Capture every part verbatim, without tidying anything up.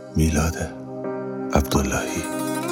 میلاد عبداللهی.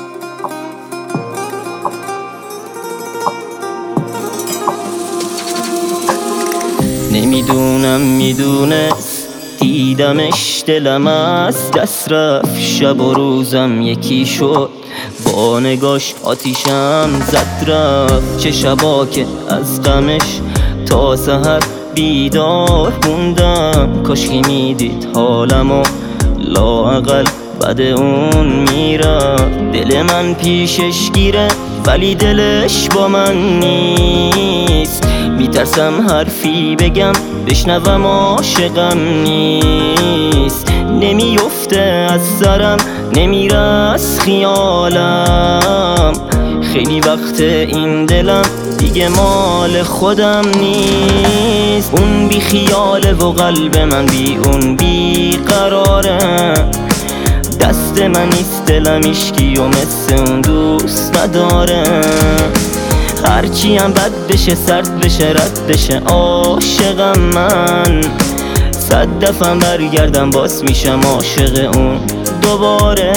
نمیدونم میدونست دیدمش دلم از دست رفت، شب و روزم یکی شد با نگاش آتیشم زد رفت. چه شبا که از غمش تا سحر بیدار موندم، کاشکی میدید حالمو لااقل بعد اون میرفت. دل من پیشش گیره ولی دلش با من نیست، میترسم حرفی بگم بشنوم عاشقم نیست. نمیفته از سرم نمیره از خیالم، خیلی وقت این دلم دیگه مال خودم نیست. اون بی خیاله و قلب من بی اون بی قراره، دست من نیست دلم ایشکی و مثل اون دوست نداره. هرچی هم بد بشه سرد بشه رد بشه عاشقم من، صد دفعه برگردم باز میشم عاشق اون دوباره.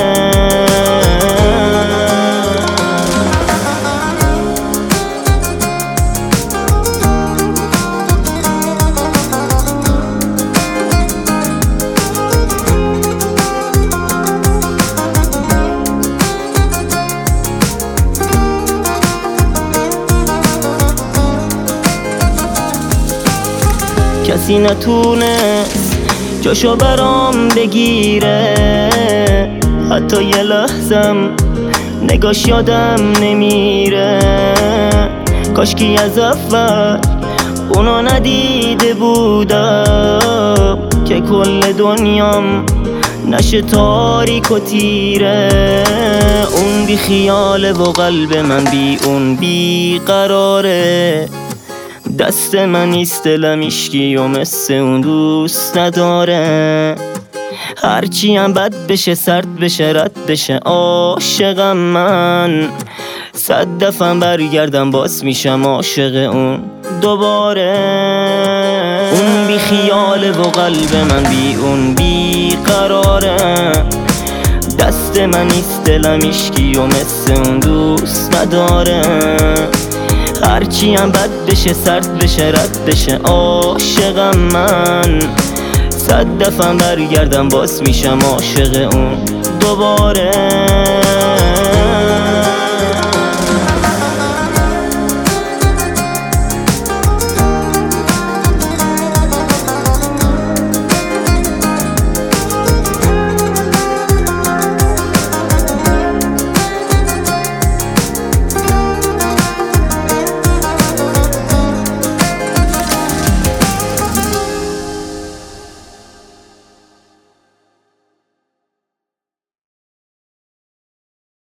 کسی نتونست جاشو برام بگیره، حتی یه لحظم نگاش یادم نمیره. کاشکی از اول اونو ندیده بودم که کل دنیام نشه تاریک و تیره. اون بی خیاله و قلب من بی اون بی قراره، دست من نیست دلم ایشکی و مثل اون دوست نداره. هرچی هم بد بشه سرد بشه رد بشه عاشقم من، صد دفعه برگردم باز میشم عاشق اون دوباره. اون بی خیاله و قلب من بی اون بی قراره، دست من نیست دلم ایشکی و مثل اون دوست نداره. هرچی هم بد بشه سرد بشه رد بشه عاشقم من، صد دفعه برگردم باز میشم عاشق اون دوباره.